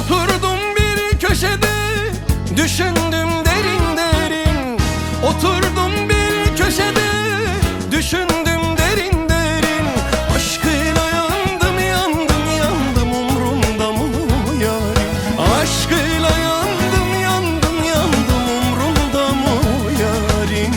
Oturdum bir köşede, düşündüm derin derin. Oturdum bir köşede, düşündüm derin derin. Aşkıyla yandım yandım yandım, umrumda mı yarim? Aşkıyla yandım yandım yandım, umrumda mı yarim?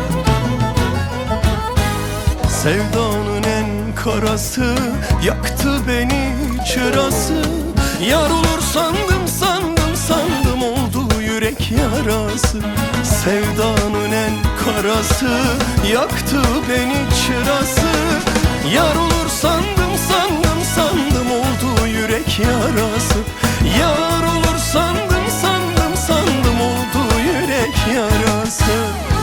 Sevdanın en karası, yaktı beni çırası. Yar olur sandım sandım sandım, oldu yürek yarası. Sevdanın en karası, yaktı beni çırası. Yar olur sandım sandım sandım, oldu yürek yarası. Yar olur sandım sandım sandım, oldu yürek yarası.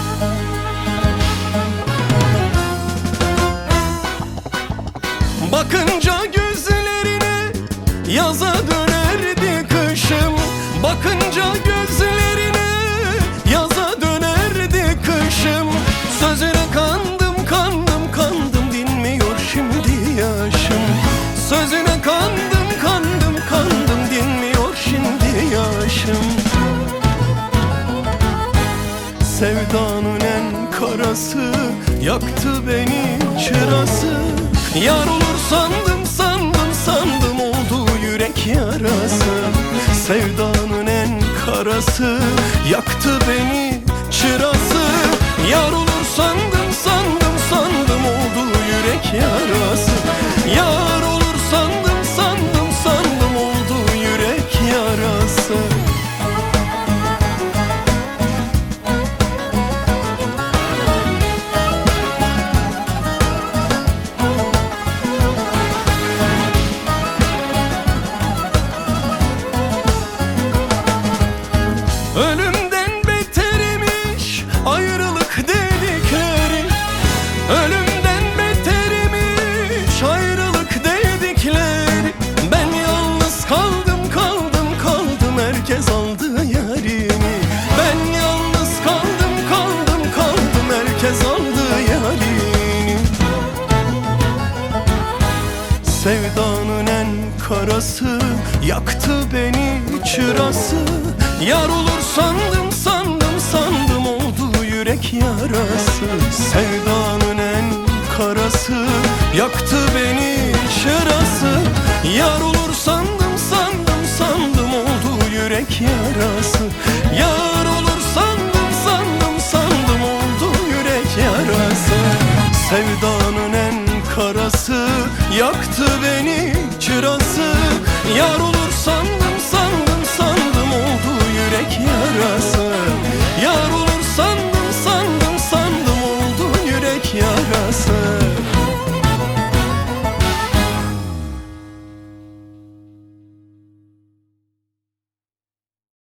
Bakınca gözlerine yaza dönerdi kışım. Bakınca gözlerine yaza dönerdi kışım. Sözüne kandım kandım kandım, dinmiyor şimdi yaşım. Sözüne kandım kandım kandım, dinmiyor şimdi yaşım. Sevdanın en karası, yaktı beni çırası. Yar olur sandım sandım sandım, oldu yürek yarası. Sevdanın en karası, yaktı beni çırası. Yar olur sandım sandım sandım, oldu yürek yarası. Yar olur sandım sandım sandım, oldu yürek yarası. Ölümden beterimiş ayrılık dedikleri. Ölümden beterimiş ayrılık dedikleri. Ben yalnız kaldım kaldım kaldım, herkes aldı yarimi. Ben yalnız kaldım kaldım kaldım, herkes aldı yarini. Sevdanın en karası, yaktı beni çırası. Yar olur sandım sandım sandım, oldu yürek yarası. Sevdanın en karası, yaktı beni çırası. Yar olur sandım sandım sandım, oldu yürek yarası. Yar olur sandım sandım sandım, oldu yürek yarası. Sevdanın en karası, yaktı beni çırası. Yar